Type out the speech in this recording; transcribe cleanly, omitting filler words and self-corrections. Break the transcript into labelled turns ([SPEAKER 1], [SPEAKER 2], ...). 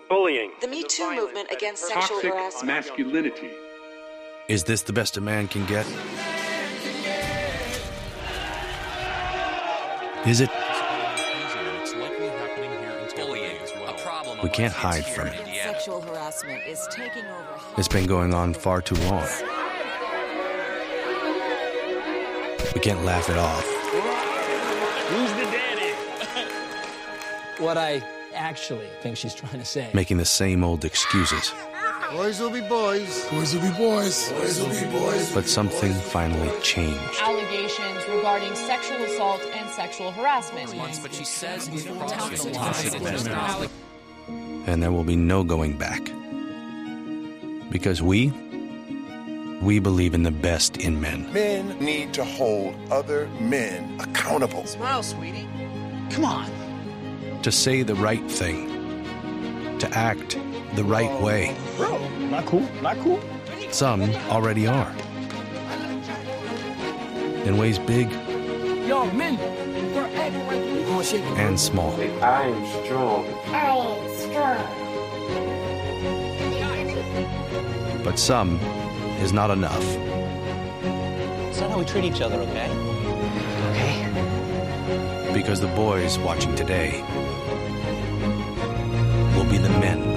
[SPEAKER 1] Bullying.
[SPEAKER 2] The Me Too movement against sexual harassment.
[SPEAKER 3] Toxic masculinity.
[SPEAKER 4] Is this the best a man can get? Is it? We can't hide from it.
[SPEAKER 2] Sexual harassment is taking over.
[SPEAKER 4] It's been going on far too long. We can't laugh it off.
[SPEAKER 1] Who's the daddy?
[SPEAKER 5] What I actually think she's trying to say.
[SPEAKER 4] Making the same old excuses.
[SPEAKER 6] Boys will be boys.
[SPEAKER 7] Boys will be boys.
[SPEAKER 6] Boys will be boys.
[SPEAKER 4] But something finally changed.
[SPEAKER 8] Allegations regarding sexual assault and sexual harassment.
[SPEAKER 5] But she says
[SPEAKER 4] And there will be no going back. Because we believe in the best in men.
[SPEAKER 6] Men need to hold other men accountable.
[SPEAKER 5] Smile, sweetie. Come on.
[SPEAKER 4] To say the right thing. To act the right way.
[SPEAKER 5] Bro, not cool. Not cool.
[SPEAKER 4] Some already are. In ways big
[SPEAKER 5] Yo, men, we're acting like we gonna shake it.
[SPEAKER 4] and small.
[SPEAKER 3] I am strong.
[SPEAKER 4] But some is not enough.
[SPEAKER 5] It's not how we treat each other, okay? Okay.
[SPEAKER 4] Because the boys watching today will be the men